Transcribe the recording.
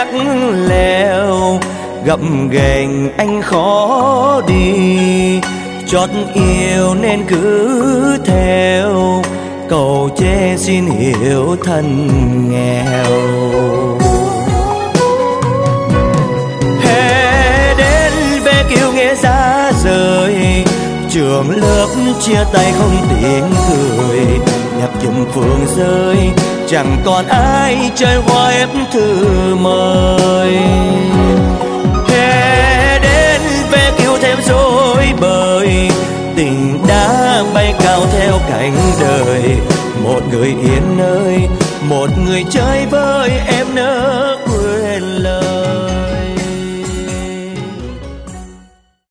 lắc lèo, gập ghềnh anh khó đi. Chót yêu nên cứ theo, cầu chê xin hiểu thân nghèo. Hè đến về kêu nghe giá rời, trường lớp chia tay không tiếng cười. Nhạc chùm phượng rơi, chẳng còn ai chơi hoa ép thư mời. Hè đến về kêu thêm rối bời, tình đã bay cao theo cánh đời. Một người yên nơi, một người chơi với em nước